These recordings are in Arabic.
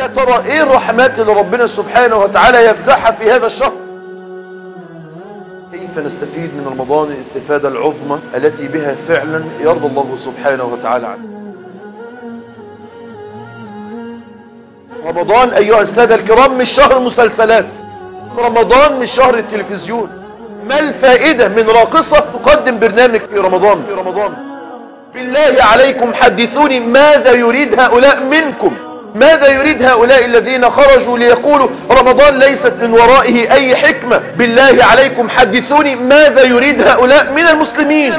ترى ايه الرحمات اللي ربنا سبحانه وتعالى يفتحها في هذا الشهر؟ كيف نستفيد من رمضان الاستفادة العظمى التي بها فعلا يرضى الله سبحانه وتعالى عنه؟ رمضان أيها السادة الكرام مش شهر مسلسلات، رمضان مش شهر التلفزيون. ما الفائدة من راقصة تقدم برنامج في رمضان؟ بالله عليكم حدثوني ماذا يريد هؤلاء منكم؟ ماذا يريد هؤلاء الذين خرجوا ليقولوا رمضان ليست من ورائه أي حكمة؟ بالله عليكم حدثوني ماذا يريد هؤلاء من المسلمين؟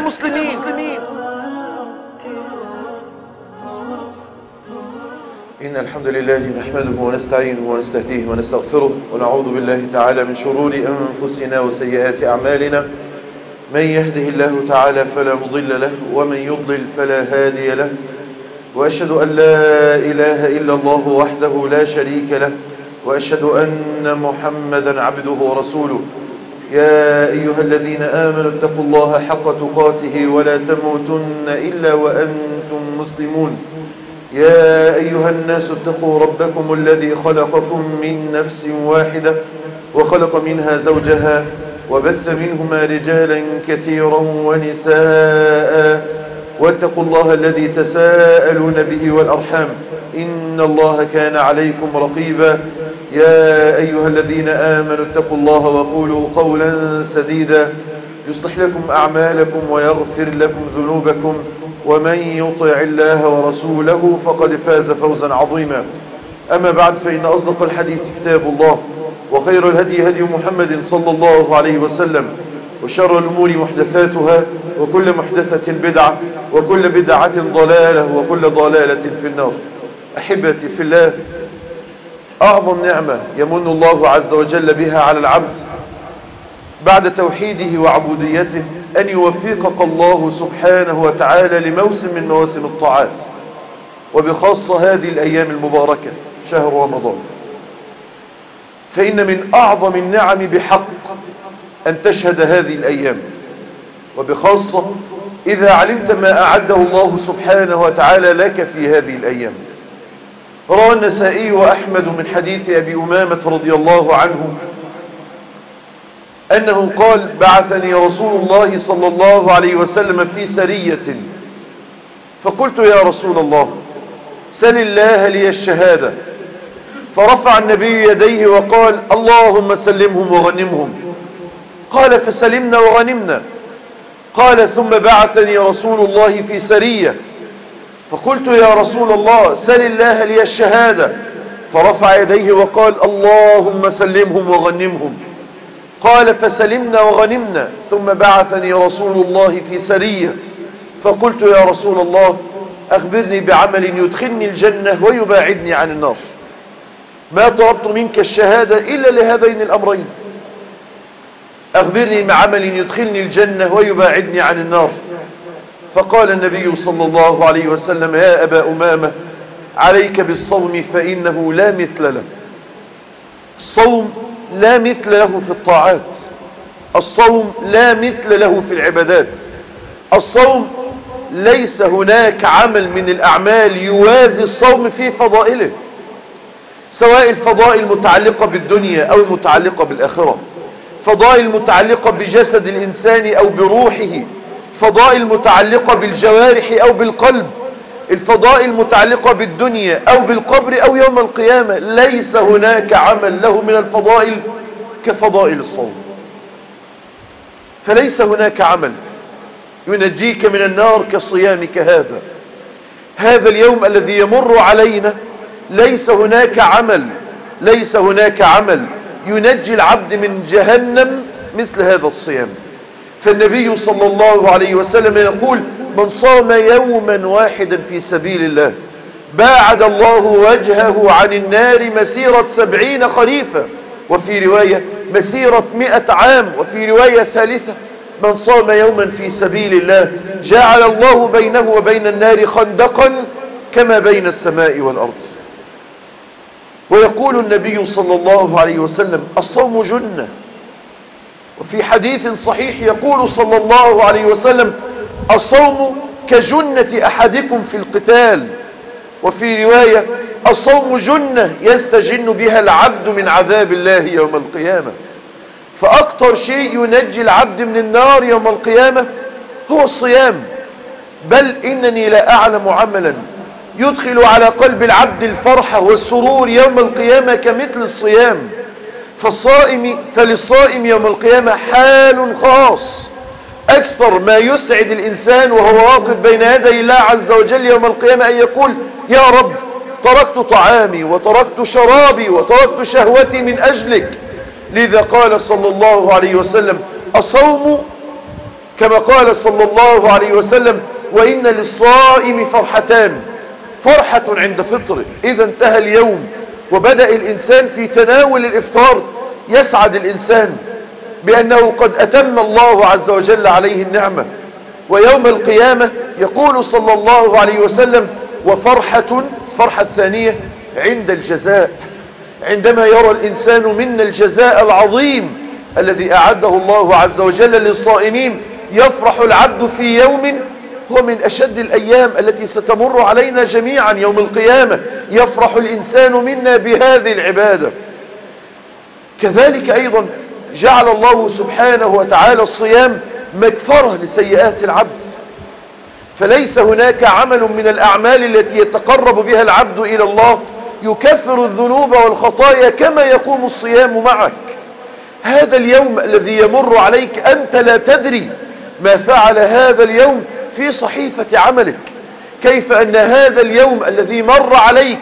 إن الحمد لله نحمده ونستعينه ونستهديه ونستغفره ونعوذ بالله تعالى من شرور أنفسنا وسيئات أعمالنا. من يهده الله تعالى فلا مضل له ومن يضلل فلا هادي له، وأشهد أن لا إله إلا الله وحده لا شريك له، وأشهد أن محمدا عبده ورسوله. يا أيها الذين آمنوا اتقوا الله حق تقاته ولا تموتن إلا وأنتم مسلمون. يا أيها الناس اتقوا ربكم الذي خلقكم من نفس واحدة وخلق منها زوجها وبث منهما رجالا كثيرا ونساء، واتقوا الله الذي تساءلون به والأرحام إن الله كان عليكم رقيبا. يا أيها الذين آمنوا اتقوا الله وقولوا قولا سديدا يصلح لكم أعمالكم ويغفر لكم ذنوبكم، ومن يطع الله ورسوله فقد فاز فوزا عظيما. أما بعد، فإن أصدق الحديث كتاب الله، وخير الهدي هدي محمد صلى الله عليه وسلم، وشر الأمور محدثاتها، وكل محدثة بدعة، وكل بدعة ضلالة، وكل ضلالة في النار. أحبتي في الله، أعظم نعمة يمن الله عز وجل بها على العبد بعد توحيده وعبوديته أن يوفقك الله سبحانه وتعالى لموسم من مواسم الطاعات، وبخاصة هذه الأيام المباركة شهر رمضان. فإن من أعظم النعم بحق أن تشهد هذه الأيام، وبخاصة إذا علمت ما أعده الله سبحانه وتعالى لك في هذه الأيام. روى النسائي وأحمد من حديث أبي أمامة رضي الله عنه أنه قال: بعثني رسول الله صلى الله عليه وسلم في سرية، فقلت: يا رسول الله، سل الله لي الشهادة. فرفع النبي يديه وقال: اللهم سلمهم وغنمهم. قال: فسلمنا وغنمنا. قال: ثم بعثني رسول الله في سرية، فقلت: يا رسول الله، سل الله لي الشهادة. فرفع يديه وقال: اللهم سلمهم وغنمهم. قال: فسلمنا وغنمنا. ثم بعثني رسول الله في سرية، فقلت: يا رسول الله، أخبرني بعمل يدخلني الجنة ويباعدني عن النار. ما طلبت منك الشهادة إلا لهذين الأمرين، أخبرني بعمل يدخلني الجنة ويباعدني عن النار. فقال النبي صلى الله عليه وسلم: يا أبا أمامة، عليك بالصوم فإنه لا مثل له. الصوم لا مثل له في الطاعات، الصوم لا مثل له في العبادات. الصوم ليس هناك عمل من الأعمال يوازي الصوم في فضائله، سواء الفضائل المتعلقة بالدنيا أو المتعلقة بالآخرة، فضائل متعلقة بجسد الإنسان أو بروحه، فضائل متعلقة بالجوارح أو بالقلب، الفضائل المتعلقة بالدنيا أو بالقبر أو يوم القيامة. ليس هناك عمل له من الفضائل كفضائل الصوم. فليس هناك عمل ينجيك من النار كصيامك هذا اليوم الذي يمر علينا. ليس هناك عمل ينجي العبد من جهنم مثل هذا الصيام. فالنبي صلى الله عليه وسلم يقول: من صام يوما واحدا في سبيل الله باعد الله وجهه عن النار مسيرة 70 خريفا، وفي رواية مسيرة 100 عام، وفي رواية ثالثة: من صام يوما في سبيل الله جعل الله بينه وبين النار خندقا كما بين السماء والأرض. ويقول النبي صلى الله عليه وسلم: الصوم جنة. وفي حديث صحيح يقول صلى الله عليه وسلم: الصوم كجنة أحدكم في القتال. وفي رواية الصوم جنة يستجن بها العبد من عذاب الله يوم القيامة. فأكثر شيء ينجي العبد من النار يوم القيامة هو الصيام. بل إنني لا أعلم عملا يدخل على قلب العبد الفرحة والسرور يوم القيامة كمثل الصيام. فللصائم يوم القيامة حال خاص، أكثر ما يسعد الإنسان وهو واقف بين يدي الله عز وجل يوم القيامة أن يقول يا رب تركت طعامي وتركت شرابي وتركت شهوتي من أجلك. لذا قال صلى الله عليه وسلم الصوم كما قال صلى الله عليه وسلم وإن للصائم فرحتان، فرحة عند فطره إذا انتهى اليوم وبدأ الإنسان في تناول الإفطار، يسعد الإنسان بأنه قد أتم الله عز وجل عليه النعمة. ويوم القيامة يقول صلى الله عليه وسلم وفرحة، فرحة ثانية عند الجزاء، عندما يرى الإنسان منا الجزاء العظيم الذي أعده الله عز وجل للصائمين، يفرح العبد في يوم هو من أشد الأيام التي ستمر علينا جميعا يوم القيامة، يفرح الإنسان منا بهذه العبادة. كذلك أيضا جعل الله سبحانه وتعالى الصيام مكفرة لسيئات العبد، فليس هناك عمل من الأعمال التي يتقرب بها العبد إلى الله يكفر الذنوب والخطايا كما يقوم الصيام معك. هذا اليوم الذي يمر عليك أنت لا تدري ما فعل هذا اليوم في صحيفة عملك، كيف أن هذا اليوم الذي مر عليك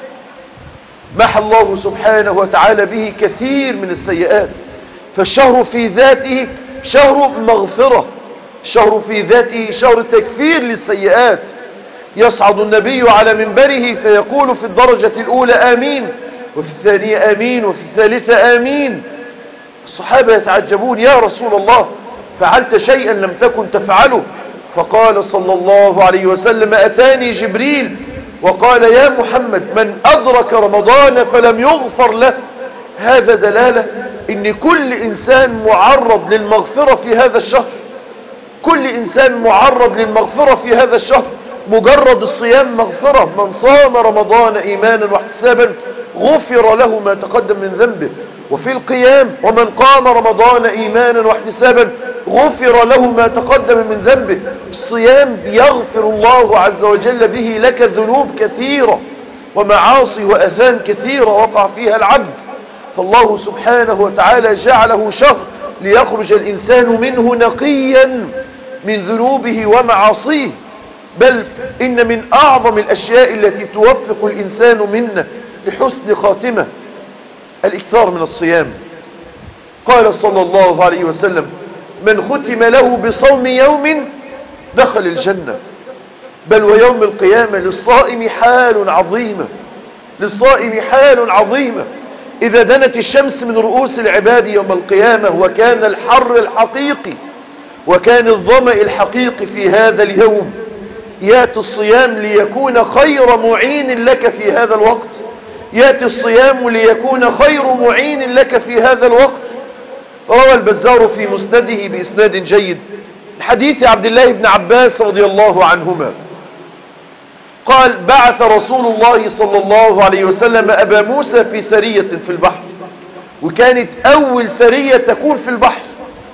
محى الله سبحانه وتعالى به كثير من السيئات. فالشهر في ذاته شهر مغفرة، شهر في ذاته شهر تكفير للسيئات. يصعد النبي على منبره فيقول في الدرجة الأولى آمين، وفي الثانية آمين، وفي الثالثة آمين. الصحابة يتعجبون يا رسول الله فعلت شيئا لم تكن تفعله؟ فقال صلى الله عليه وسلم أتاني جبريل وقال يا محمد من أدرك رمضان فلم يغفر له. هذا دلالة ان كل انسان معرض للمغفرة في هذا الشهر، كل انسان معرض للمغفرة في هذا الشهر. مجرد الصيام مغفرة، من صام رمضان ايمانا واحتسابا غفر له ما تقدم من ذنبه. وفي القيام ومن قام رمضان ايمانا واحتسابا غفر له ما تقدم من ذنبه. الصيام يغفر الله عز وجل به لك ذنوب كثيرة ومعاصي وأثام كثيرة وقع فيها العبد. فالله سبحانه وتعالى جعله شهر ليخرج الإنسان منه نقيا من ذنوبه ومعاصيه. بل إن من أعظم الأشياء التي توفق الإنسان منا لحسن خاتمة الإكثار من الصيام. قال صلى الله عليه وسلم من ختم له بصوم يوم دخل الجنة. بل ويوم القيامة للصائم حال عظيمة، للصائم حال عظيمة. إذا دنت الشمس من رؤوس العباد يوم القيامة وكان الحر الحقيقي وكان الظمأ الحقيقي في هذا اليوم، يأتي الصيام ليكون خير معين لك في هذا الوقت، يأتي الصيام ليكون خير معين لك في هذا الوقت. روى البزار في مسنده بإسناد جيد حديث عبد الله بن عباس رضي الله عنهما قال بعث رسول الله صلى الله عليه وسلم أبا موسى في سرية في البحر، وكانت أول سرية تكون في البحر.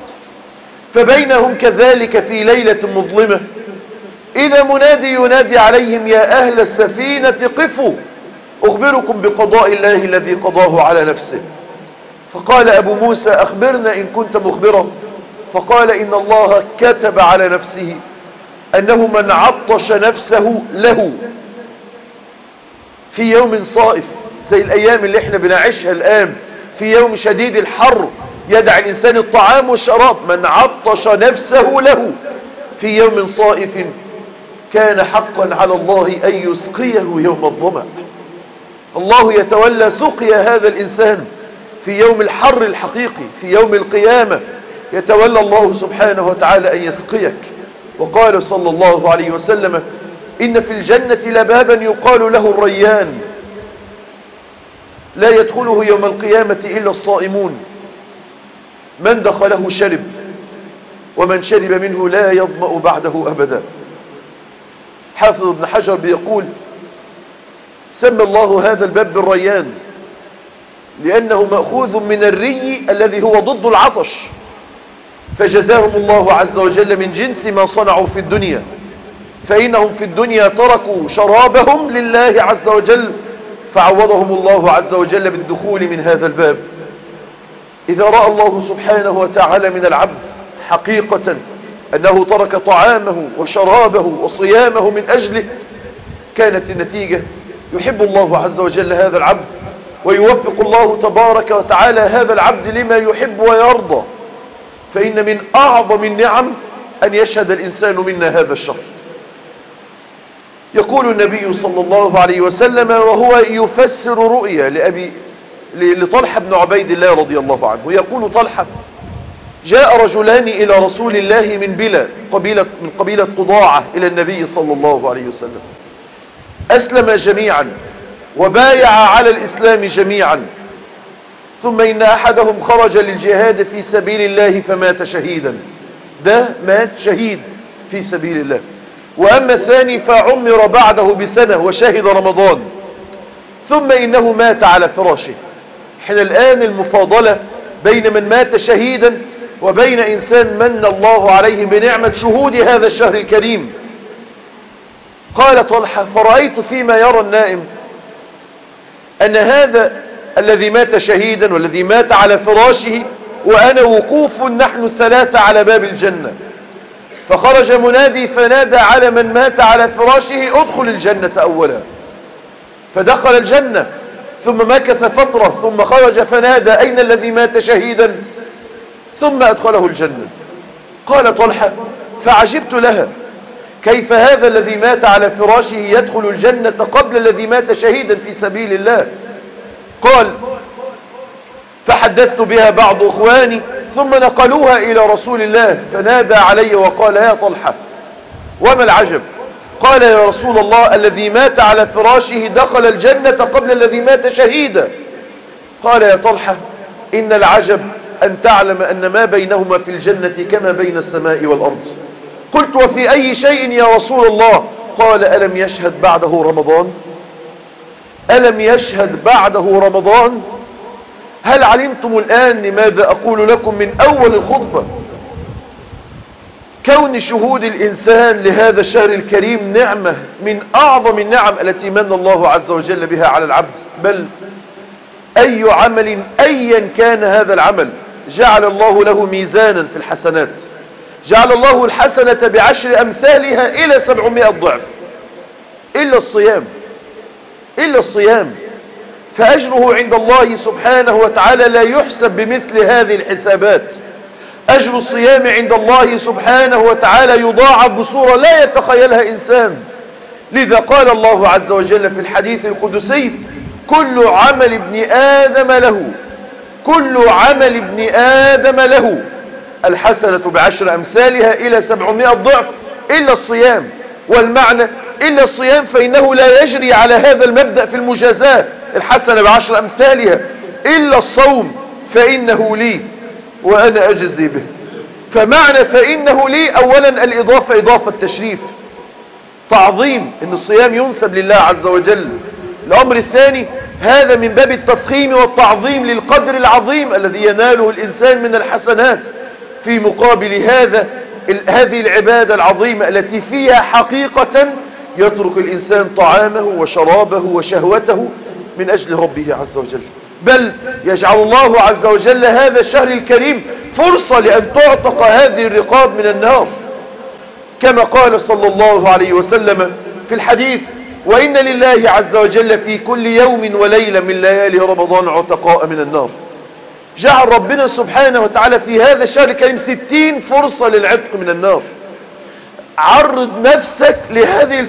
فبينهم كذلك في ليلة مظلمة إذا منادي ينادي عليهم يا أهل السفينة قفوا أخبركم بقضاء الله الذي قضاه على نفسه. فقال أبو موسى أخبرنا إن كنت مخبرا. فقال إن الله كتب على نفسه أنه من عطش نفسه له في يوم صائف زي الأيام اللي احنا بنعيشها الآن، في يوم شديد الحر يدع الإنسان الطعام والشراب، من عطش نفسه له في يوم صائف كان حقا على الله أن يسقيه يوم الظمأ. الله يتولى سقيا هذا الإنسان في يوم الحر الحقيقي، في يوم القيامة يتولى الله سبحانه وتعالى أن يسقيك. وقال صلى الله عليه وسلم إن في الجنة لبابا يقال له الريان لا يدخله يوم القيامة إلا الصائمون، من دخله شرب ومن شرب منه لا يظمأ بعده أبدا. حافظ ابن حجر بيقول سمى الله هذا الباب بالريان لأنه مأخوذ من الري الذي هو ضد العطش، فجزاهم الله عز وجل من جنس ما صنعوا في الدنيا، فإنهم في الدنيا تركوا شرابهم لله عز وجل، فعوضهم الله عز وجل بالدخول من هذا الباب. إذا رأى الله سبحانه وتعالى من العبد حقيقة أنه ترك طعامه وشرابه وصيامه من أجله، كانت النتيجة يحب الله عز وجل هذا العبد، ويوفق الله تبارك وتعالى هذا العبد لما يحب ويرضى. فإن من أعظم النعم أن يشهد الإنسان منا هذا الشرف. يقول النبي صلى الله عليه وسلم وهو يفسر رؤيا لطلحة بن عبيد الله رضي الله عنه، يقول طلحة: جاء رجلان إلى رسول الله من بلى من قبيلة قضاعة إلى النبي صلى الله عليه وسلم، أسلم جميعا وبايع على الإسلام جميعا، ثم إن أحدهم خرج للجهاد في سبيل الله فمات شهيدا، ده مات شهيد في سبيل الله. وأما الثاني فعمر بعده بسنة وشهد رمضان، ثم إنه مات على فراشه. حين الآن المفاضلة بين من مات شهيدا وبين إنسان من الله عليه بنعمة شهود هذا الشهر الكريم. قال طلحة: فرأيت فيما يرى النائم أن هذا الذي مات شهيدا والذي مات على فراشه وأنا وقوف نحن الثلاثة على باب الجنة، فخرج منادي فنادى على من مات على فراشه: ادخل الجنة أولا. فدخل الجنة، ثم مكث فترة، ثم خرج فنادى: أين الذي مات شهيدا؟ ثم أدخله الجنة. قال طلحة: فعجبت لها، كيف هذا الذي مات على فراشه يدخل الجنة قبل الذي مات شهيدا في سبيل الله؟ قال: فحدثت بها بعض أخواني ثم نقلوها إلى رسول الله، فنادى علي وقال: يا طلحة، وما العجب؟ قال: يا رسول الله، الذي مات على فراشه دخل الجنة قبل الذي مات شهيدا. قال: يا طلحة، إن العجب أن تعلم أن ما بينهما في الجنة كما بين السماء والأرض. قلت: وفي أي شيء يا رسول الله؟ قال: ألم يشهد بعده رمضان؟ ألم يشهد بعده رمضان؟ هل علمتم الآن لماذا أقول لكم من أول الخطبة كون شهود الإنسان لهذا الشهر الكريم نعمة من أعظم النعم التي من الله عز وجل بها على العبد؟ بل أي عمل أيا كان هذا العمل جعل الله له ميزانا في الحسنات، جعل الله الحسنة ب10 أمثالها إلى 700 ضعف، إلا الصيام، فأجره عند الله سبحانه وتعالى لا يحسب بمثل هذه الحسابات. أجر الصيام عند الله سبحانه وتعالى يضاعف بصورة لا يتخيلها إنسان. لذا قال الله عز وجل في الحديث القدسي: كل عمل ابن آدم له الحسنة ب10 أمثالها إلى 700 ضعف إلا الصيام. والمعنى إلا الصيام فإنه لا يجري على هذا المبدأ في المجازاة، الحسنة ب10 أمثالها، إلا الصوم فإنه لي وأنا أجزي به. فمعنى فإنه لي أولا الإضافة إضافة تشريف، تعظيم، إن الصيام ينسب لله عز وجل. الأمر الثاني هذا من باب التفخيم والتعظيم للقدر العظيم الذي يناله الإنسان من الحسنات، في مقابل هذه العبادة العظيمة التي فيها حقيقة يترك الإنسان طعامه وشرابه وشهوته من أجل ربه عز وجل. بل يجعل الله عز وجل هذا الشهر الكريم فرصة لأن تعتق هذه الرقاب من النار، كما قال صلى الله عليه وسلم في الحديث: وإن لله عز وجل في كل يوم وليلة من ليالي رمضان عتقاء من النار. جعل ربنا سبحانه وتعالى في هذا الشهر الكريم 60 فرصة للعتق من النار. عرض نفسك لهذه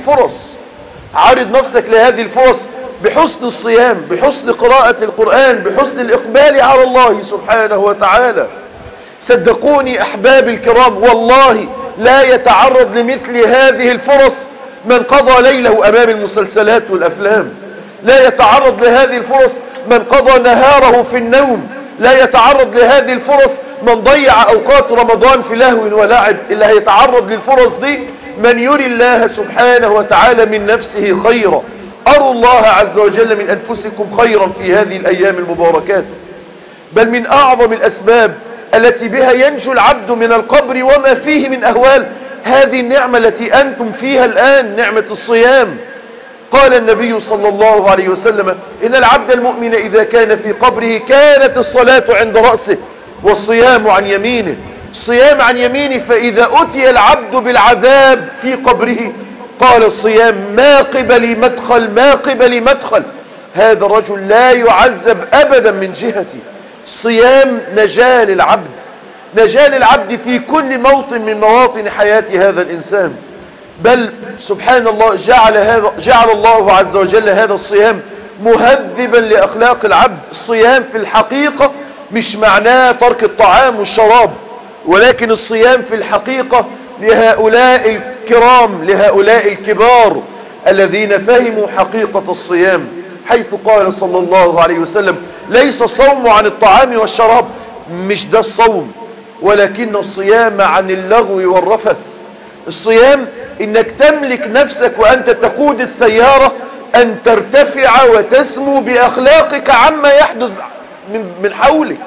الفرص، بحسن الصيام، بحسن قراءة القرآن، بحسن الإقبال على الله سبحانه وتعالى. صدقوني أحباب الكرام، والله لا يتعرض لمثل هذه الفرص من قضى ليله أمام المسلسلات والأفلام، لا يتعرض لهذه الفرص من قضى نهاره في النوم، لا يتعرض لهذه الفرص من ضيع أوقات رمضان في لهو ولعب. إلا هيتعرض للفرص دي من يري الله سبحانه وتعالى من نفسه خيرا، أروا الله عز وجل من أنفسكم خيرا في هذه الأيام المباركات. بل من أعظم الأسباب التي بها ينجو العبد من القبر وما فيه من أهوال هذه النعمة التي أنتم فيها الآن، نعمة الصيام. قال النبي صلى الله عليه وسلم: إن العبد المؤمن إذا كان في قبره كانت الصلاة عند رأسه والصيام عن يمينه. الصيام عن يمينه، فإذا أتي العبد بالعذاب في قبره قال الصيام: ما قبلي مدخل، ما قبلي مدخل، هذا الرجل لا يعذب أبدا من جهتي. الصيام نجاة للعبد، نجاة للعبد في كل موطن من مواطن حياة هذا الإنسان. بل سبحان الله جعل الله عز وجل هذا الصيام مهذبا لأخلاق العبد. الصيام في الحقيقة مش معناه ترك الطعام والشراب، ولكن الصيام في الحقيقة لهؤلاء الكرام، لهؤلاء الكبار الذين فهموا حقيقة الصيام، حيث قال صلى الله عليه وسلم: ليس الصوم عن الطعام والشراب، مش ده الصوم، ولكن الصيام عن اللغو والرفث. الصيام انك تملك نفسك وانت تقود السيارة ان ترتفع وتسمو باخلاقك عما يحدث من حولك.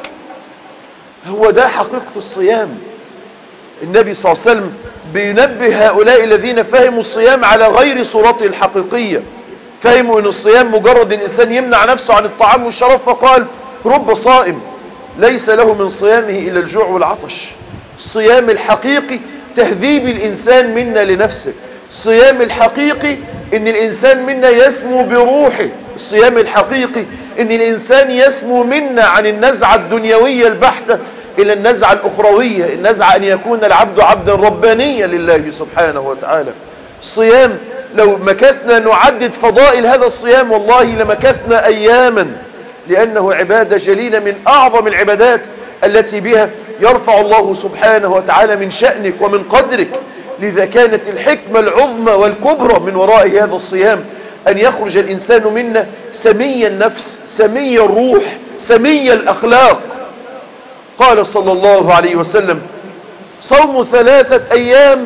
هو ده حقيقة الصيام. النبي صلى الله عليه وسلم بينبه هؤلاء الذين فهموا الصيام على غير صورته الحقيقية، فهموا ان الصيام مجرد الانسان يمنع نفسه عن الطعام والشراب، فقال: رب صائم ليس له من صيامه الا الجوع والعطش. الصيام الحقيقي تهذيب الانسان منا لنفسه. الصيام الحقيقي ان الانسان منا يسمو بروحه. الصيام الحقيقي ان الانسان يسمو منا عن النزعة الدنيوية البحتة الى النزعة الاخروية، النزعة ان يكون العبد عبدا ربانيا لله سبحانه وتعالى. الصيام لو مكثنا نعدد فضائل هذا الصيام والله لمكثنا اياما، لانه عبادة جليلة من اعظم العبادات التي بها يرفع الله سبحانه وتعالى من شأنك ومن قدرك. لذا كانت الحكمة العظمى والكبرى من وراء هذا الصيام أن يخرج الإنسان منا سمي النفس، سمي الروح، سمي الأخلاق. قال صلى الله عليه وسلم: صوم 3 أيام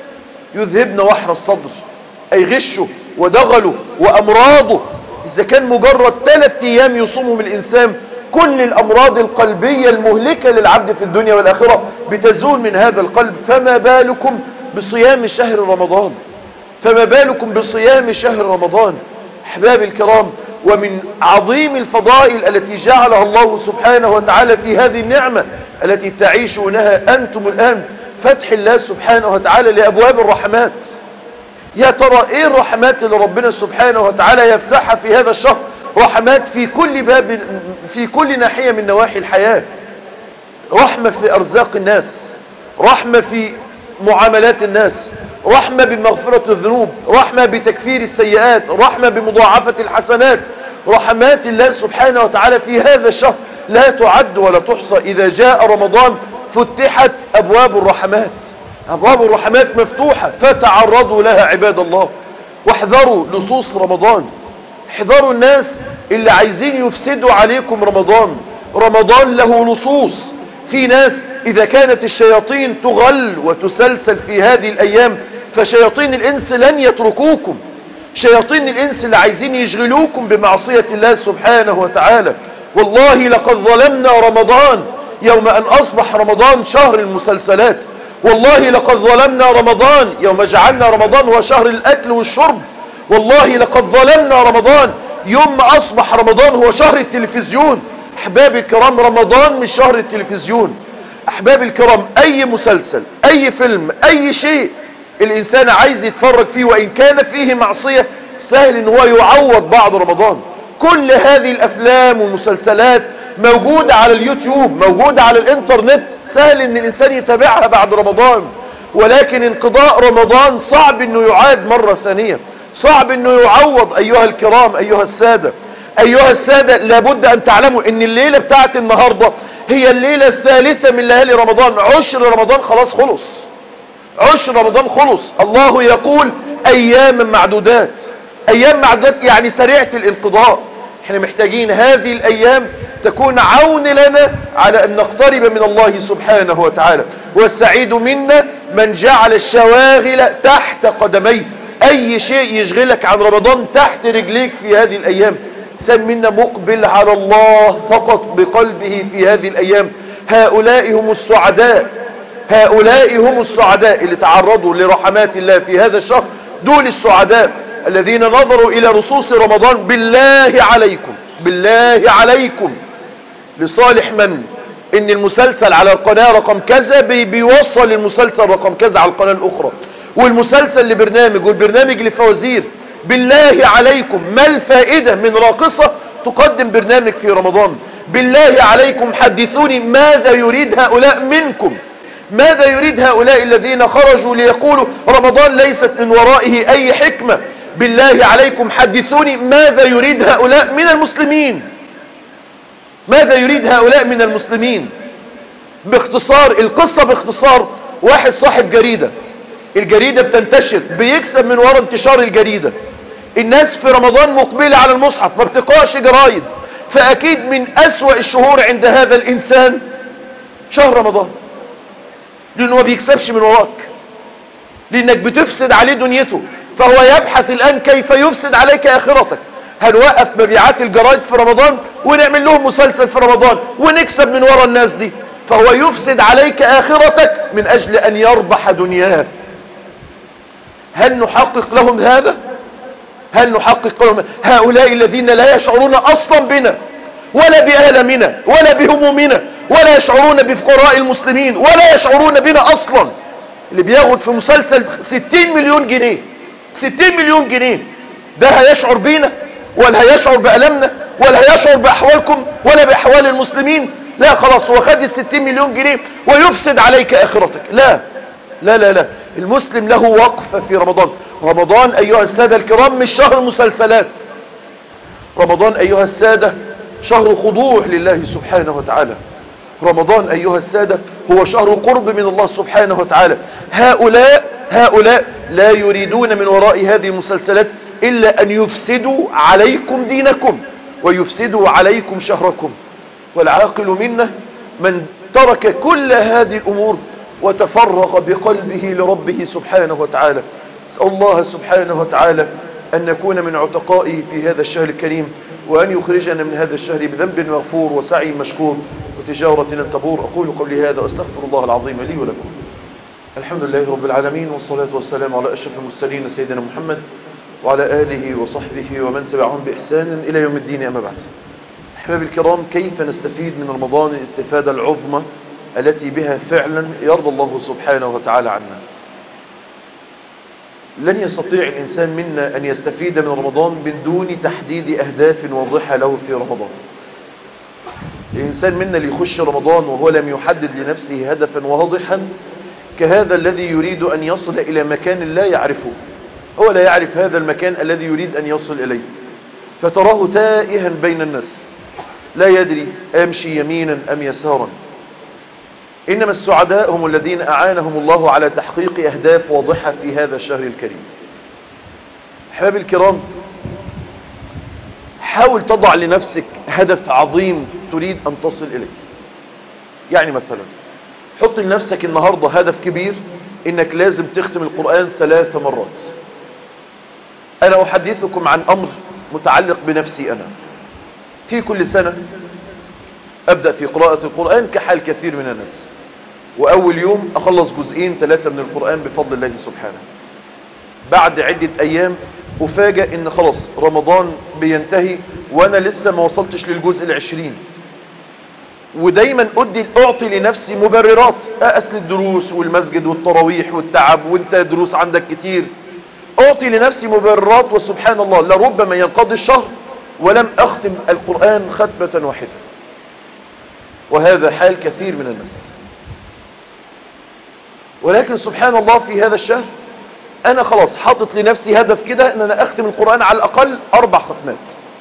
يذهبن وحر الصدر، أي غشه ودغله وأمراضه. إذا كان مجرد 3 أيام يصومهم الإنسان كل الأمراض القلبية المهلكة للعبد في الدنيا والآخرة بتزول من هذا القلب، فما بالكم بصيام شهر رمضان، فما بالكم بصيام شهر رمضان. أحبابي الكرام، ومن عظيم الفضائل التي جعلها الله سبحانه وتعالى في هذه النعمة التي تعيشونها أنتم الآن فتح الله سبحانه وتعالى لأبواب الرحمات. يا ترى إيه الرحمات اللي ربنا سبحانه وتعالى يفتحها في هذا الشهر؟ رحمات في كل باب، في كل ناحية من نواحي الحياة. رحمة في أرزاق الناس، رحمة في معاملات الناس، رحمة بمغفرة الذنوب، رحمة بتكفير السيئات، رحمة بمضاعفة الحسنات. رحمات الله سبحانه وتعالى في هذا الشهر لا تعد ولا تحصى. إذا جاء رمضان فتحت أبواب الرحمات، أبواب الرحمات مفتوحة، فتعرضوا لها عباد الله، واحذروا لصوص رمضان. احذروا الناس اللي عايزين يفسدوا عليكم رمضان. رمضان له لصوص. في ناس إذا كانت الشياطين تغل وتسلسل في هذه الأيام فشياطين الإنس لن يتركوكم. شياطين الإنس اللي عايزين يشغلوكم بمعصية الله سبحانه وتعالى. والله لقد ظلمنا رمضان يوم أن أصبح رمضان شهر المسلسلات. والله لقد ظلمنا رمضان يوم جعلنا رمضان هو شهر الأكل والشرب. والله لقد ظلمنا رمضان يوم ما أصبح رمضان هو شهر التلفزيون. أحبابي الكرام، رمضان مش شهر التلفزيون. أحبابي الكرام، أي مسلسل، أي فيلم، أي شيء الإنسان عايز يتفرج فيه وإن كان فيه معصية سهل إن هو يعوض بعد رمضان. كل هذه الأفلام والمسلسلات موجودة على اليوتيوب، موجودة على الإنترنت، سهل إن الإنسان يتابعها بعد رمضان. ولكن انقضاء رمضان صعب إنه يعاد مرة ثانية، صعب إنه يعوض. أيها الكرام، أيها السادة، أيها السادة، لابد أن تعلموا إن الليلة بتاعت النهاردة هي الليلة الثالثة من ليالي رمضان. عشر رمضان خلاص خلص، عشر رمضان خلص. الله يقول أيام معدودات، أيام معدودات يعني سريعة الانقضاء. احنا محتاجين هذه الأيام تكون عون لنا على أن نقترب من الله سبحانه وتعالى. والسعيد منا من جعل الشواغل تحت قدميه. اي شيء يشغلك عن رمضان تحت رجليك في هذه الايام. انسان منا مقبل على الله فقط بقلبه في هذه الايام. هؤلاء هم السعداء، هؤلاء هم السعداء اللي تعرضوا لرحمات الله في هذا الشهر. دول السعداء الذين نظروا الى نصوص رمضان. بالله عليكم، بالله عليكم، لصالح من ان المسلسل على القناة رقم كذا بيوصل المسلسل رقم كذا على القناة الاخرى، والمسلسل لبرنامج والبرنامج لفوازير. بالله عليكم، ما الفائدة من راقصة تقدم برنامج في رمضان؟ بالله عليكم حدثوني ماذا يريد هؤلاء منكم؟ ماذا يريد هؤلاء الذين خرجوا ليقولوا رمضان ليست من ورائه اي حكمة؟ بالله عليكم حدثوني ماذا يريد هؤلاء من المسلمين؟ ماذا يريد هؤلاء من المسلمين؟ باختصار القصة، باختصار واحد صاحب جريدة، الجريدة بتنتشر، بيكسب من وراء انتشار الجريدة. الناس في رمضان مقبلة على المصحف، ما بتقراش جرايد، فأكيد من أسوأ الشهور عند هذا الإنسان شهر رمضان، لأنه ما بيكسبش من وراك، لأنك بتفسد عليه دنيته، فهو يبحث الآن كيف يفسد عليك آخرتك. هنوقف مبيعات الجرايد في رمضان ونعمل لهم مسلسل في رمضان ونكسب من وراء الناس دي، فهو يفسد عليك آخرتك من أجل أن يربح دنياه. هل نحقق لهم هذا؟ هل نحقق لهم؟ هؤلاء الذين لا يشعرون أصلا بنا ولا بألمنا ولا بهمومنا، ولا يشعرون بفقراء المسلمين، ولا يشعرون بنا أصلا، اللي بياخد في مسلسل 60 مليون جنيه، 60 مليون جنيه، ده هيشعر بينا ولا هيشعر بألمنا ولا هيشعر بأحوالكم ولا بأحوال المسلمين؟ لا، خلاص هو خد 60 مليون جنيه ويفسد عليك آخرتك. لا لا لا لا، المسلم له وقفة في رمضان. رمضان أيها السادة الكرام مش شهر مسلسلات، رمضان أيها السادة شهر خضوع لله سبحانه وتعالى. رمضان أيها السادة هو شهر قرب من الله سبحانه وتعالى. هؤلاء لا يريدون من وراء هذه المسلسلات إلا أن يفسدوا عليكم دينكم ويفسدوا عليكم شهركم. والعاقل منا من ترك كل هذه الأمور وتفرغ بقلبه لربه سبحانه وتعالى. أسأل الله سبحانه وتعالى أن نكون من عتقائه في هذا الشهر الكريم، وأن يخرجنا من هذا الشهر بذنب مغفور وسعي مشكور وتجارة لن تبور. أقول قولي هذا وأستغفر الله العظيم لي ولكم. الحمد لله رب العالمين، والصلاة والسلام على أشرف المرسلين سيدنا محمد وعلى آله وصحبه ومن تبعهم بإحسان إلى يوم الدين. أما بعد، أحبابي الكرام، كيف نستفيد من رمضان الاستفادة العظمى التي بها فعلا يرضى الله سبحانه وتعالى عنا؟ لن يستطيع الإنسان منا أن يستفيد من رمضان من دون تحديد أهداف واضحة له في رمضان. الإنسان منا اللي يخش رمضان وهو لم يحدد لنفسه هدفا واضحا كهذا الذي يريد أن يصل إلى مكان لا يعرفه. هو لا يعرف هذا المكان الذي يريد أن يصل إليه، فتراه تائها بين الناس لا يدري أمشي يمينا أم يسارا. إنما السعداء هم الذين أعانهم الله على تحقيق أهداف واضحة في هذا الشهر الكريم. أحبابي الكرام، حاول تضع لنفسك هدف عظيم تريد أن تصل إليه. يعني مثلا حط لنفسك النهاردة هدف كبير إنك لازم تختم القرآن 3 مرات. أنا أحدثكم عن أمر متعلق بنفسي أنا. في كل سنة أبدأ في قراءة القرآن كحال كثير من الناس، وأول يوم أخلص 2-3 من القرآن بفضل الله سبحانه. بعد عدة أيام أفاجأ إن خلاص رمضان بينتهي وأنا لسه ما وصلتش للجزء 20. ودايما أعطي لنفسي مبررات، أصل الدروس والمسجد والتراويح والتعب وانت دروس عندك كتير. أعطي لنفسي مبررات، وسبحان الله لربما ينقضي الشهر ولم أختم القرآن ختمة واحدة. وهذا حال كثير من الناس. ولكن سبحان الله في هذا الشهر أنا خلاص حاطط لنفسي هدف كده أن أنا أختم القرآن على الأقل 4 ختمات.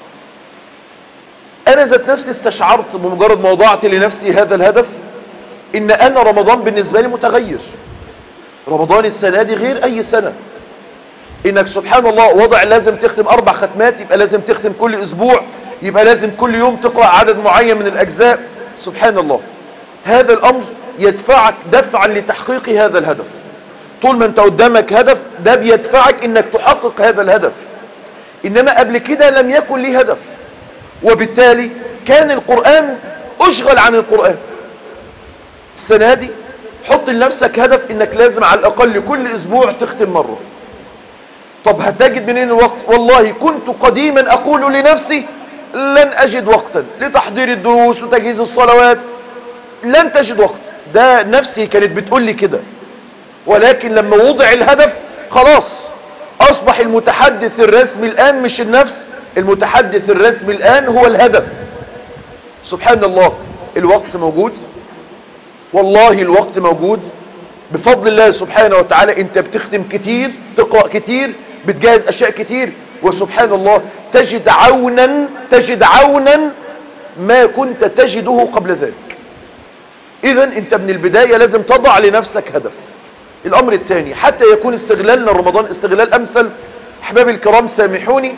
أنا ذات نفسي استشعرت بمجرد ما وضعت لنفسي هذا الهدف إن أنا رمضان بالنسبة لي متغير. رمضان السنة دي غير أي سنة. إنك سبحان الله وضع لازم تختم 4 ختمات، يبقى لازم تختم كل أسبوع، يبقى لازم كل يوم تقرأ عدد معين من الأجزاء. سبحان الله، هذا الأمر يدفعك دفعا لتحقيق هذا الهدف. طول ما انت قدامك هدف ده بيدفعك انك تحقق هذا الهدف، انما قبل كده لم يكن لي هدف، وبالتالي كان القرآن اشغل عن القرآن. السنة دي حط لنفسك هدف انك لازم على الاقل كل اسبوع تختم مرة. طب هتجد منين الوقت؟ والله كنت قديما اقول لنفسي لن اجد وقتا لتحضير الدروس وتجهيز الصلوات، لن تجد وقت، ده نفسي كانت بتقول لي كده. ولكن لما وضع الهدف خلاص اصبح المتحدث الرسمي الان مش النفس، المتحدث الرسمي الان هو الهدف. سبحان الله، الوقت موجود، والله الوقت موجود بفضل الله سبحانه وتعالى. انت بتختم كتير، تقرأ كتير، بتجهز اشياء كتير، وسبحان الله تجد عونا ما كنت تجده قبل ذلك. اذا انت من البداية لازم تضع لنفسك هدف. الامر الثاني، حتى يكون استغلالنا رمضان استغلال امثل، احبابي الكرام سامحوني،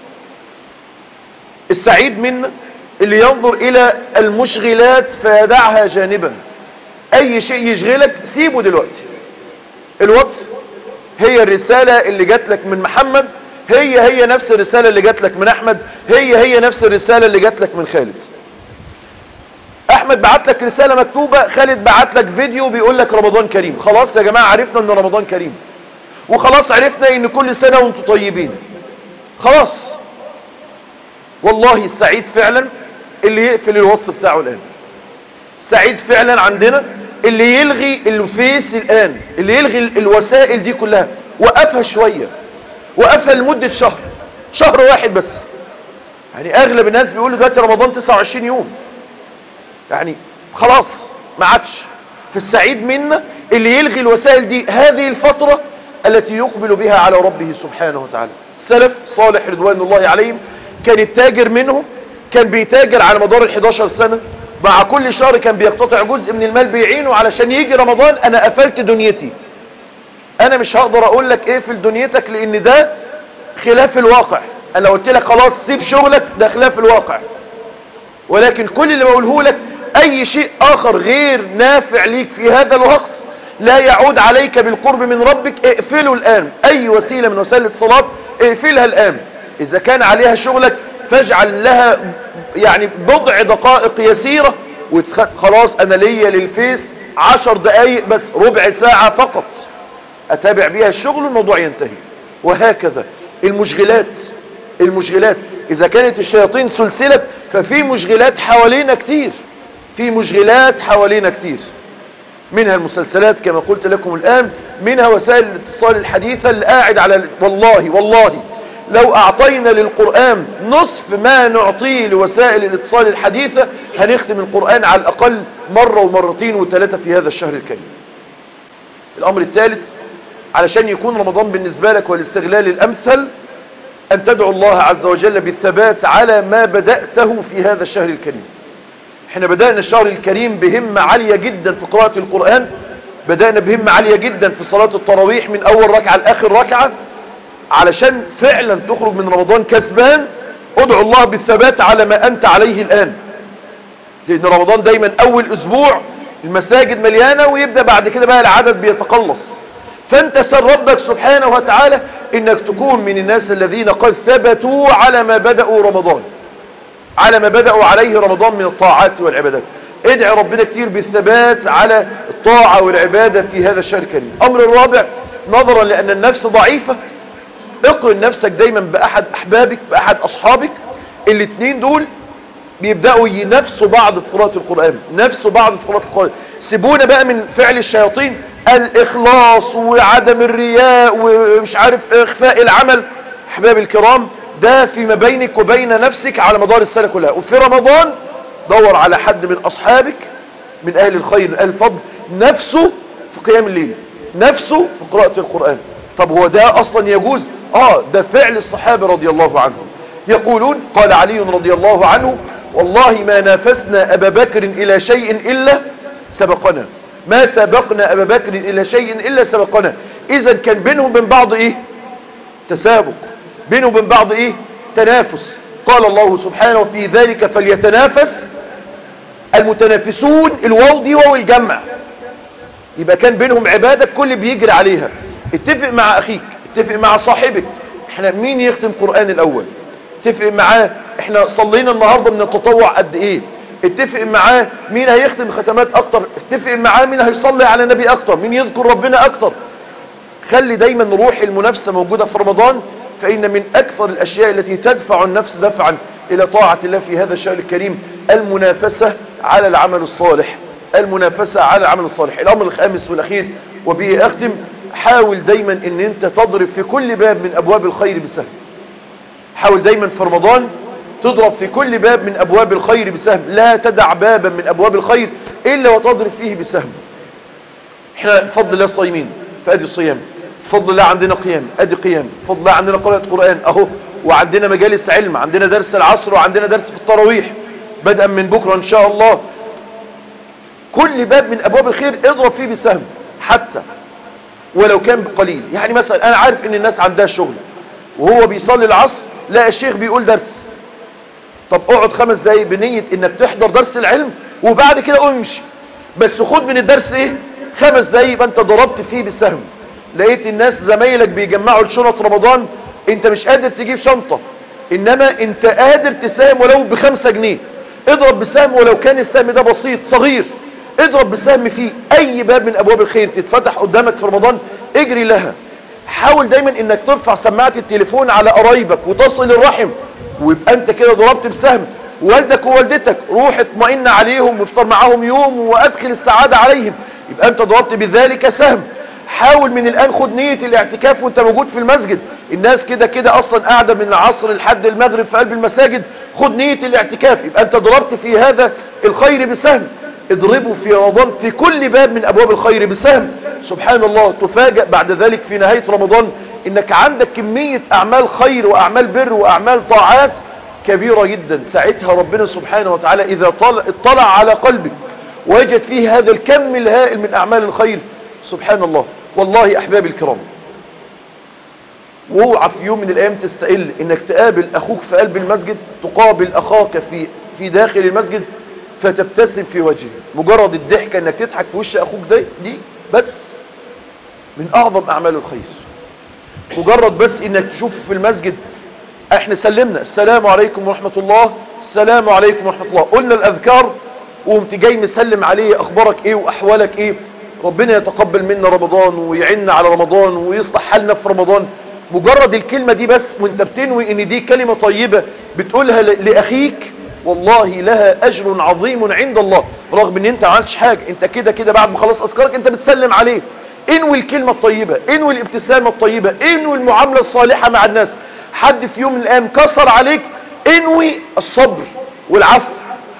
السعيد منا اللي ينظر الى المشغلات فيدعها جانبا. اي شيء يشغلك سيبه دلوقتي. الواتس هي الرسالة اللي جات لك من محمد، هي نفس الرسالة اللي جات لك من احمد، هي نفس الرسالة اللي جات لك من خالد. احمد بعت لك رسالة مكتوبة، خالد بعت لك فيديو بيقول لك رمضان كريم. خلاص يا جماعة عرفنا ان رمضان كريم، وخلاص عرفنا ان كل سنة وانتم طيبين. خلاص والله السعيد فعلا اللي يقفل الواتس بتاعه الان. سعيد فعلا عندنا اللي يلغي الفيس الان، اللي يلغي الوسائل دي كلها، وقفها شوية، وقفها لمدة شهر واحد بس. يعني اغلب الناس بيقولوا دلوقتي رمضان 29 يوم، يعني خلاص ما عادش. في السعيد منا اللي يلغي الوسائل دي هذه الفترة التي يقبل بها على ربه سبحانه وتعالى. سلف صالح رضوان الله عليهم كان التاجر منهم كان بيتاجر على مدار 11 سنة، مع كل شهر كان بيقتطع جزء من المال بيعينه علشان يجي رمضان انا قفلت دنيتي. انا مش هقدر اقول لك اقفل دنيتك لان ده خلاف الواقع. انا لو قلت لك خلاص سيب شغلك ده خلاف الواقع، ولكن كل اللي بقوله لك اي شيء اخر غير نافع ليك في هذا الوقت لا يعود عليك بالقرب من ربك اقفله الان. اي وسيلة من وسائل الاتصالات اقفلها الان. اذا كان عليها شغلك فاجعل لها يعني بضع دقائق يسيرة، خلاص انا ليا للفيس 10 دقايق بس، ربع ساعة فقط اتابع بيها الشغل والموضوع ينتهي. وهكذا المشغلات اذا كانت الشياطين سلسلة ففي مشغلات حوالينا كتير، منها المسلسلات كما قلت لكم الآن، منها وسائل الاتصال الحديثة اللي قاعد على والله لو اعطينا للقرآن نصف ما نعطيه لوسائل الاتصال الحديثة هنختم القرآن على الاقل مرة ومرتين وثلاثة في هذا الشهر الكريم. الامر الثالث، علشان يكون رمضان بالنسبة لك والاستغلال الامثل، ان تدعو الله عز وجل بالثبات على ما بدأته في هذا الشهر الكريم. احنا بدأنا الشهر الكريم بهمة عالية جدا في قراءة القرآن، بدأنا بهمة عالية جدا في صلاة التراويح من اول ركعة لاخر ركعة. علشان فعلا تخرج من رمضان كسبان ادعو الله بالثبات على ما انت عليه الان، لان رمضان دايما اول اسبوع المساجد مليانة ويبدأ بعد كده بقى العدد بيتقلص. فانت سر ربك سبحانه وتعالى انك تكون من الناس الذين قد ثبتوا على ما بدأوا عليه رمضان من الطاعات والعبادات. ادعي ربنا كتير بالثبات على الطاعة والعبادة في هذا الشهر الكريم. الامر الرابع، نظرا لان النفس ضعيفة، اقرن نفسك دايما باحد احبابك، باحد اصحابك، الاثنين دول بيبدأوا ينافسوا بعض في قراءة القرآن، سيبونا بقى من فعل الشياطين الاخلاص وعدم الرياء ومش عارف اخفاء العمل. احبابي الكرام ده فيما بينك وبين نفسك على مدار السنة كلها. وفي رمضان دور على حد من اصحابك من اهل الخير من اهل الفضل نفسه في قيام الليل، نفسه في قراءة القرآن. طب هو ده اصلا يجوز؟ ده فعل الصحابة رضي الله عنهم. يقولون قال علي رضي الله عنه والله ما نافسنا ابا بكر الى شيء الا سبقنا، ما سبقنا ابا بكر الى شيء الا سبقنا. اذا كان بينهم وبين بعض تسابق، بينهم وبين بعض تنافس. قال الله سبحانه في ذلك فليتنافس المتنافسون، الواو دي واو الجمع، يبقى كان بينهم عبادة كل بيجري عليها. اتفق مع اخيك، اتفق مع صاحبك، احنا مين يختم قرآن الاول، اتفق معاه احنا صلينا النهاردة من التطوع قد ايه، اتفق معاه مين هيختم ختمات اكتر، اتفق معاه مين هيصلي على النبي اكتر، مين يذكر ربنا اكتر. خلي دايما روح المنافسة موجودة في رمضان، فإن من أكثر الأشياء التي تدفع النفس دفعا إلى طاعة الله في هذا الشهر الكريم المنافسة على العمل الصالح، المنافسة على العمل الصالح. الأمر الخامس والأخير وبه أختم، حاول دايما أن أنت تضرب في كل باب من أبواب الخير بسهم. حاول دايما في رمضان تضرب في كل باب من أبواب الخير بسهم، لا تدع بابا من أبواب الخير إلا وتضرب فيه بسهم. احنا بفضل الله صايمين فأدي الصيام، بفضل الله عندنا قيام أدي قيام، بفضل الله عندنا قراءة قرآن أهو، وعندنا مجالس علم، عندنا درس العصر وعندنا درس في التراويح بدءا من بكرة إن شاء الله. كل باب من أبواب الخير اضرب فيه بسهم حتى ولو كان بقليل. يعني مثلا أنا عارف إن الناس عندها شغل وهو بيصلي العصر لا الشيخ بيقول درس، طب اقعد 5 دقايق بنية إنك تحضر درس العلم وبعد كده امشي، بس خد من الدرس إيه 5 دقايق يبقى أنت ضربت فيه بسهم. لقيت الناس زمايلك بيجمعوا لشنط رمضان، انت مش قادر تجيب شنطة انما انت قادر تساهم ولو ب5 جنيه، اضرب بسهم ولو كان السهم ده بسيط صغير، اضرب بسهم فيه. اي باب من ابواب الخير تتفتح قدامك في رمضان اجري لها. حاول دايما انك ترفع سماعة التليفون على قرايبك وتصل الرحم، ويبقى انت كده ضربت بسهم. والدك ووالدتك روح اطمئن عليهم وافطر معاهم يوم وادخل السعادة عليهم، يبقى انت ضربت بذلك سهم. حاول من الآن خد نية الاعتكاف وانت موجود في المسجد، الناس كده كده اصلا قاعدة من العصر لحد المغرب في قلب المساجد، خد نية الاعتكاف يبقى انت ضربت في هذا الخير بسهم. اضربوا في رمضان في كل باب من ابواب الخير بسهم. سبحان الله تفاجأ بعد ذلك في نهاية رمضان انك عندك كمية اعمال خير واعمال بر واعمال طاعات كبيرة جدا. ساعتها ربنا سبحانه وتعالى اذا اطلع على قلبك وجد فيه هذا الكم الهائل من اعمال الخير، سبحان الله. والله احبابي الكرام، واوعى في يوم من الايام تستقل انك تقابل اخوك في قلب المسجد، تقابل اخاك في داخل المسجد فتبتسم في وجهه. مجرد الضحكة انك تضحك في وش اخوك دي بس من اعظم اعمال الخير. مجرد بس انك تشوفه في المسجد، احنا سلمنا السلام عليكم ورحمة الله، السلام عليكم ورحمة الله، قلنا الاذكار وقمت جاي مسلم عليه اخبارك ايه واحوالك ايه. ربنا يتقبل منا رمضان ويعيننا على رمضان ويصلح حالنا في رمضان. مجرد الكلمة دي بس وانت بتنوي ان دي كلمة طيبة بتقولها لأخيك، والله لها أجر عظيم عند الله، رغم ان انت ما عملتش حاجة، انت كده كده بعد ما خلص أذكارك انت بتسلم عليه. انوي الكلمة الطيبة، انوي الابتسامة الطيبة، انوي المعاملة الصالحة مع الناس. حد في يوم من الأيام كسر عليك، انوي الصبر والعفو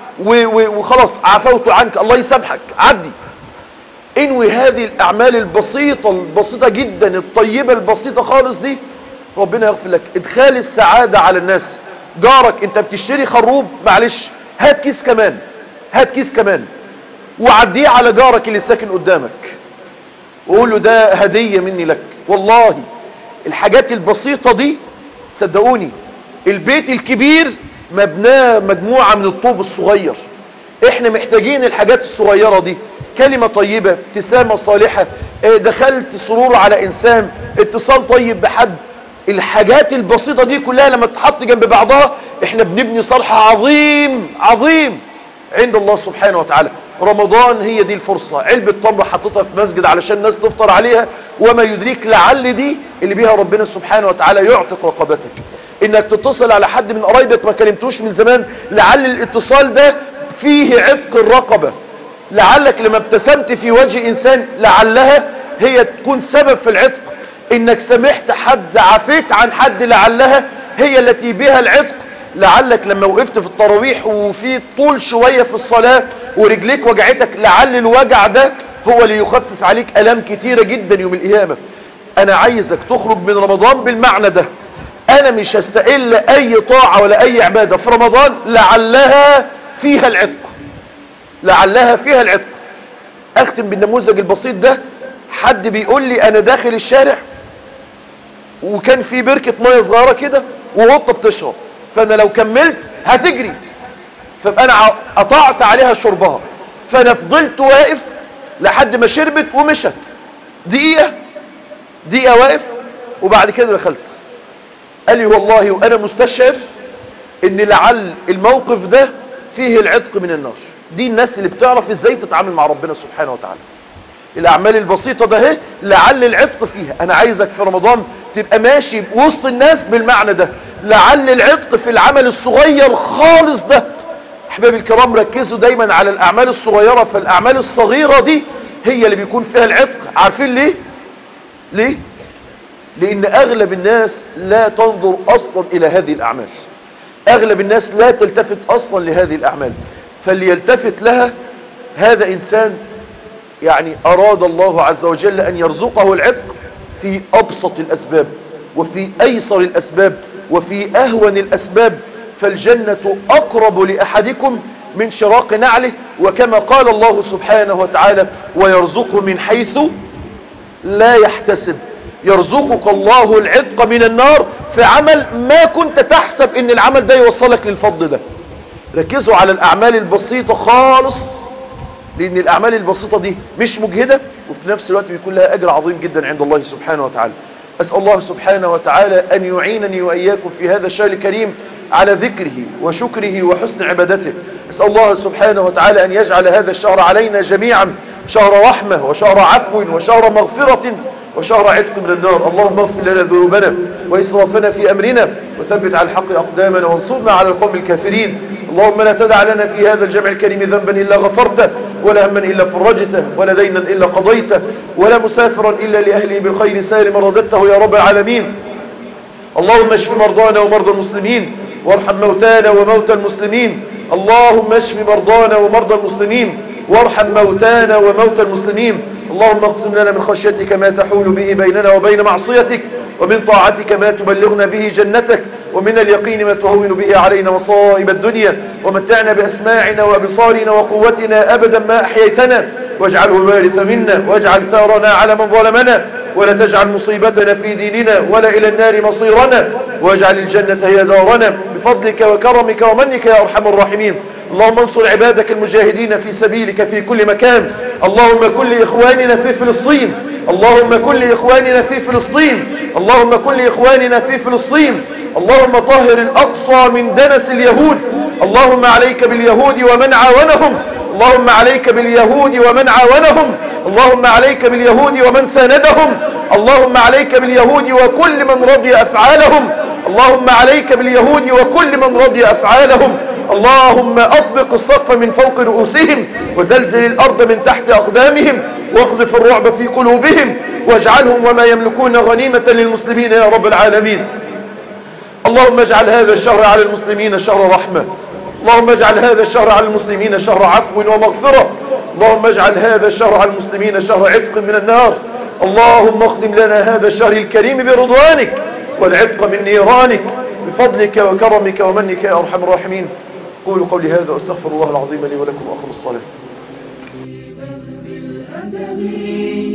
وخلاص عفوت عنك الله يسامحك عدي. انوي هذه الاعمال البسيطة جدا الطيبة البسيطة خالص دي، ربنا يغفر لك. ادخال السعادة على الناس. جارك انت بتشتري خروب، معلش هات كيس كمان، هات كيس كمان وعديه على جارك اللي ساكن قدامك وقول له ده هدية مني لك. والله الحاجات البسيطة دي صدقوني، البيت الكبير مبناه مجموعة من الطوب الصغير. احنا محتاجين الحاجات الصغيرة دي، كلمة طيبة، ابتسامة صالحة، دخلت سرور على انسان، اتصال طيب بحد. الحاجات البسيطة دي كلها لما تحط جنب بعضها احنا بنبني صالح عظيم عظيم عند الله سبحانه وتعالى. رمضان هي دي الفرصة. علبة تمر حطيتها في مسجد علشان الناس تفطر عليها، وما يدريك لعل دي اللي بيها ربنا سبحانه وتعالى يعتق رقبتك. انك تتصل على حد من قرايبك ما كلمتوش من زمان، لعل الاتصال ده فيه عتق الرقبة. لعلك لما ابتسمت في وجه انسان لعلها هي تكون سبب في العتق. انك سمحت حد، عفيت عن حد، لعلها هي التي بها العتق. لعلك لما وقفت في التراويح وفي طول شوية في الصلاة ورجليك وجعتك، لعل الوجع ده هو اللي يخفف عليك ألام كتيرة جدا يوم القيامة. انا عايزك تخرج من رمضان بالمعنى ده. انا مش هستقل اي طاعة ولا اي عبادة في رمضان لعلها فيها العتق، لعلها فيها العتق. اختم بالنموذج البسيط ده. حد بيقول لي انا داخل الشارع وكان في بركة مية صغيرة كده وقطة بتشرب، فانا لو كملت هتجري، فانا قطعت عليها شربها، فانا فضلت واقف لحد ما شربت ومشت. دقيقة واقف، وبعد كده دخلت. قال لي والله وأنا مستشعر إن لعل الموقف ده فيه العتق من النار. دي الناس اللي بتعرف إزاي تتعامل مع ربنا سبحانه وتعالى. الأعمال البسيطة ده هي لعل العتق فيها. أنا عايزك في رمضان تبقى ماشي وسط الناس بالمعنى ده، لعل العتق في العمل الصغير خالص ده. أحبابي الكرام ركزوا دايما على الأعمال الصغيرة، فالأعمال الصغيرة دي هي اللي بيكون فيها العتق. عارفين ليه؟ لأن أغلب الناس لا تنظر أصلا إلى هذه الأعمال. أغلب الناس لا تلتفت أصلا لهذه الأعمال، فاللي يلتفت لها هذا إنسان يعني أراد الله عز وجل أن يرزقه العتق في أبسط الأسباب وفي أيسر الأسباب وفي أهون الأسباب. فالجنة أقرب لأحدكم من شراق نعله، وكما قال الله سبحانه وتعالى ويرزقه من حيث لا يحتسب. يرزقك الله العتق من النار في عمل ما كنت تحسب ان العمل ده يوصلك للفضل ده. ركزوا على الأعمال البسيطة خالص، لأن الأعمال البسيطة دي مش مجهدة، وفي نفس الوقت بيكون لها أجر عظيم جدا عند الله سبحانه وتعالى. أسأل الله سبحانه وتعالى أن يعينني وإياكم في هذا الشهر الكريم على ذكره وشكره وحسن عبادته. أسأل الله سبحانه وتعالى أن يجعل هذا الشهر علينا جميعا شهر رحمة وشهر عفو وشهر مغفرة وشهر عتق من النار. اللهم اغفر لنا ذنوبنا وإسرافنا في أمرنا، وثبت على الحق أقدامنا، وانصرنا على القوم الكافرين. اللهم لا تدع لنا في هذا الجمع الكريم ذنبا إلا غفرته، ولا هما إلا فرجته، ولا دينا إلا قضيته، ولا مسافرا إلا لأهله بالخير سالما رددته يا رب العالمين. اللهم اشف مرضانا ومرضى المسلمين، وارحم موتانا وموتى المسلمين. اللهم اشف مرضانا ومرضى المسلمين، وارحم موتانا وموتى المسلمين. اللهم اقسم لنا من خشيتك ما تحول به بيننا وبين معصيتك، ومن طاعتك ما تبلغنا به جنتك، ومن اليقين ما تهون به علينا مصائب الدنيا. ومتعنا بأسماعنا وأبصارنا وقوتنا أبدا ما أحييتنا، واجعله الوارث منا، واجعل ثارنا على من ظلمنا، ولا تجعل مصيبتنا في ديننا، ولا إلى النار مصيرنا، واجعل الجنة هي دارنا بفضلك وكرمك ومنك يا أرحم الراحمين. اللهم انصر عبادك المجاهدين في سبيلك في كل مكان. اللهم كن لإخواننا في فلسطين، اللهم كن لإخواننا في فلسطين، اللهم كن لإخواننا في فلسطين. اللهم طهر الأقصى من دنس اليهود. اللهم عليك باليهود ومن عاونهم، اللهم عليك باليهود ومن عاونهم، اللهم عليك باليهود ومن ساندهم، اللهم عليك باليهود وكل من رضي أفعالهم، اللهم عليك باليهود وكل من رضي أفعالهم. اللهم أطبق السقف من فوق رؤوسهم، وزلزل الأرض من تحت أقدامهم، واقذف الرعب في قلوبهم، واجعلهم وما يملكون غنيمة للمسلمين يا رب العالمين. اللهم اجعل هذا الشهر على المسلمين شهر رحمة، اللهم اجعل هذا الشهر على المسلمين شهر عفو ومغفرة، اللهم اجعل هذا الشهر على المسلمين شهر عتق من النار. اللهم اختم لنا هذا الشهر الكريم برضوانك والعتق من نيرانك بفضلك وكرمك ومنك يا أرحم الراحمين. قولوا قولي هذا واستغفر الله العظيم لي ولكم وأقم الصلاة.